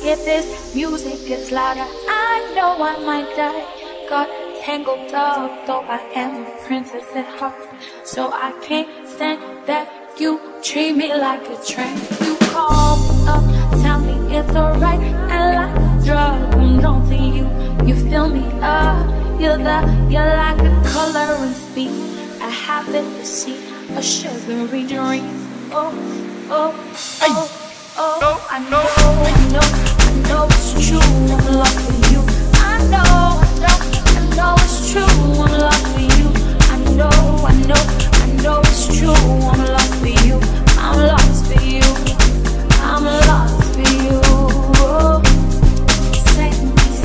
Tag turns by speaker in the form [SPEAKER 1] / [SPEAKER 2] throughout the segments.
[SPEAKER 1] if this music gets louder, I know I might die. Got tangled up, though I am a princess at heart. So I can't stand that you treat me like a train. You call me up, tell me it's alright, and like a drug, I'm drawn to you. You fill me up, you're like a color and speed. I have it to see a sugary dream. Oh, oh, oh, oh, I know it's true, I'm lost for you. I know it's true, I'm lost for you. I know it's true, I'm lost for you. I'm lost for you, I'm lost for you. Oh, save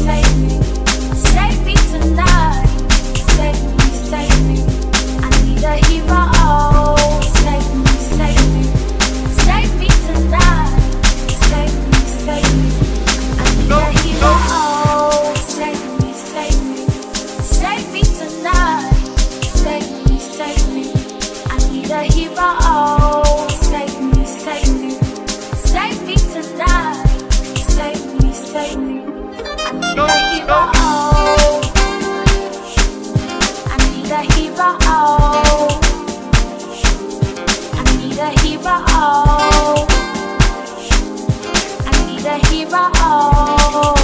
[SPEAKER 1] me tonight. Save me, I need a hero. Save me tonight. Save me, I need a hero. Save me tonight. Save me, I need a hero. Save me tonight. Save me, I need a hero. I need a hero. I need a hero. I need a hero.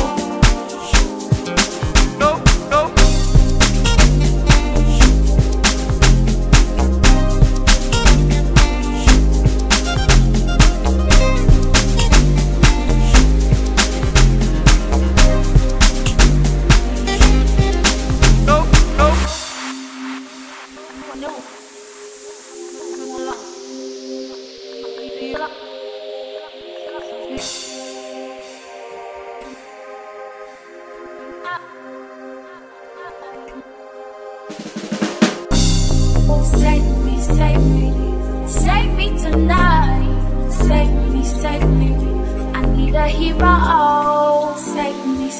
[SPEAKER 1] Save me tonight. Save me, I need a hero. Save me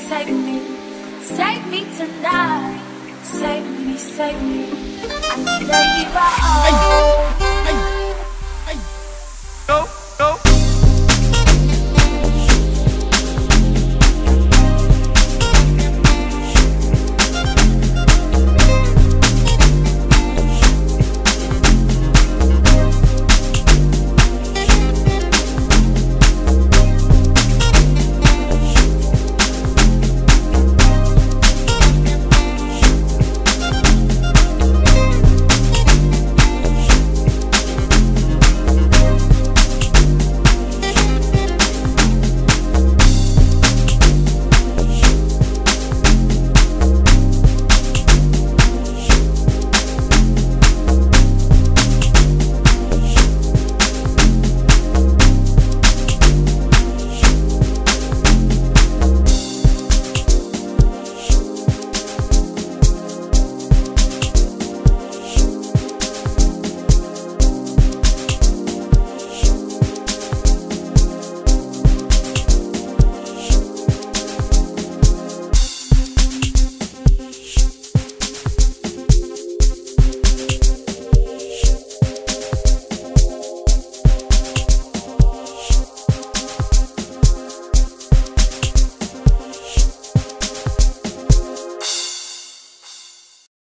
[SPEAKER 1] tonight. Save me, I need a hero.